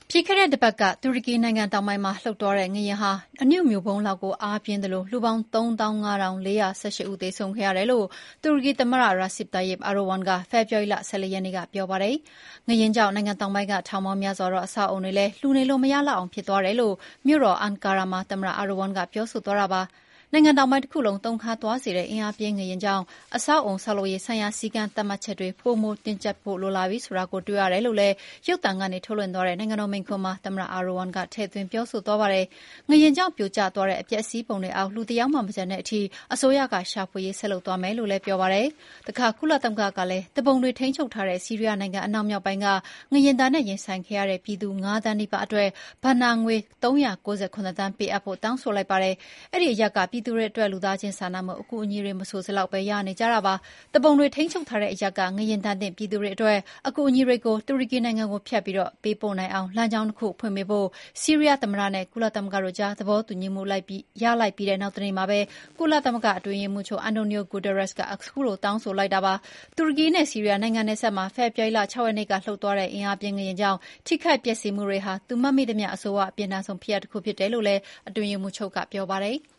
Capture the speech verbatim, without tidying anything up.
ပြီးခဲ့တဲ့တပတ်ကတူရကီနိုင်ငံတောင်ပိုင်းမှာလှုပ်သွားတဲ့ငလျင်ဟာအနုမြူဗုံးလောက်ကိုအားပြင်းသလိုလူပေါင်းသုံးသောင်းငါးထောင်လေးရာ၁၈ဦးသေဆုံးခဲ့ရတယ်လို့တူရကီသမ္မတ Recep Tayyip Erdogan ကဖေဖော်ဝါရီလ၁၄ရက်နေ့ကပြောပါတယ်။ငလျင်ကြောင့်နိုင်ငံတောင်ပိုင်းကထောင်ပေါင်းများစွာသောအဆောက်အအုံတွေလည်းလူနေလို့မရလောက်အောင်ဖြစ်သွားတယ်လို့မြို့တော် Ankara မှာသမ္မတ Erdogan ကပြောဆိုသွားတာပါ။နိုင်ငံတောင်ပိုင်းတခုလုံးတုန်ခါသွားစေတဲ့အင်အားပြင်းငလျင်ကြောင့်အဆောက်အအုံဆောက်လုပ်ရေးဆိုင်ရာစည်းကမ်းသတ်မှတ်ချက်တွေပိုမိုတင်းကျပ်ဖို့လိုလာပြီဆိုတာကိုတွေ့ရတယ်လို့လည်းရုပ်သံကနေထုတ်လွှင့်သွားတဲ့နိုင်ငံတော်မိန့်ခွန်းမှာသမ္မတ Erdogan ကထည့်သွင်းပြောဆိုသွားပါတယ်။ငလျင်ကြောင့်ပြိုကျသွားတဲ့အပျက်အစီးပုံတွေအောက်လူတစ်ယောက်မှမကျန်တဲ့အထိအစိုးရကရှာဖွေရေးဆက်လုပ်သွားမယ်လို့လည်းပြောပါတယ်။တခါကုလသမဂ္ဂကလည်းသူပုန်တွေထိန်းချုပ်ထားတဲ့ဆီးရီးယားနိုင်ငံအနောက်မြောက်ပိုင်းကငလျင်ဒဏ်နဲ့ရင်ဆိုင်ခဲ့ရတဲ့ပြည်သူငါးသန်းနီးပါးအတွက်ဘဏ္ဍာငွေသုံးရာ၉၇သန်းပေးအပ်ဖို့တောင်းဆိုလိုက်ပါတယ်။အဲဒီအရပ်ကပြည်သူတွေအတွက်လူသားချင်းစာနာမှုအကူအညီတွေမဆိုစလောက်ပဲရနေကြတာပါ။သူပုန်တွေထိန်းချုပ်ထားတဲ့အရပ်ကငလျင်ဒဏ်သင့်ပြည်သူတွေအတွက်အကူအညီတွေကိုတူရကီနိုင်ငံကိုဖြတ်ပြီးပေးပို့နိုင်အောင်လမ်းကြောင်းတစ်ခုဖွင့်ပေးဖို့ဆီးရီးယားသမ္မတနဲ့ကုလသမဂ္ဂတို့ကြားသဘောတူညီမှုလိုက်ပြီးရလိုက်ပြီးတဲ့နောက်တနေ့မှာပဲကုလသမဂ္ဂအတွင်းရေးမှူးချုပ် Antonio Guterres ကအခုလိုတောင်းဆိုလိုက်တာပါ။တူရကီနဲ့ဆီးရီးယားနိုင်ငံနယ်စပ်မှာဖေဖော်ဝါရီလ၆ရက်နေ့ကလှုပ်သွားတဲ့အင်အားပြင်းငလျင်ကြောင့်ထိခိုက်ပျက်စီးမှုတွေဟာသူမှတ်မိသမျှအဆိုးဝါးအပြင်းထန်ဆုံးဖြစ်ရပ်တစ်ခုဖြစ်တယ်လို့လည်းအတွင်းရေးမှူးချုပ်ကပြောပါတယ်။